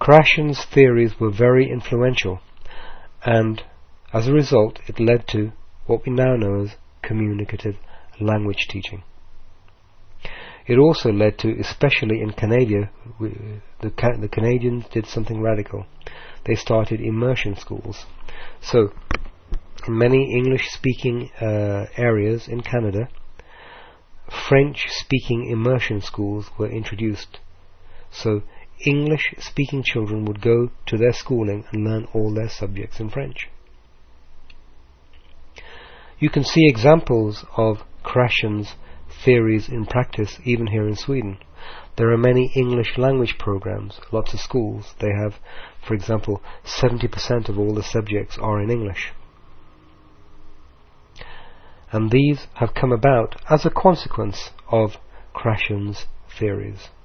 Krashen's theories were very influential, and as a result it led to what we now know as communicative language teaching. It also led to, especially in Canada, the Canadians did something radical. They started immersion schools. So, in many English-speaking areas in Canada, French-speaking immersion schools were introduced. So, English-speaking children would go to their schooling and learn all their subjects in French. You can see examples of Krashen's theories in practice even here in Sweden. There are many English language programs, lots of schools. They have, for example, 70% of all the subjects are in English. And these have come about as a consequence of Krashen's theories.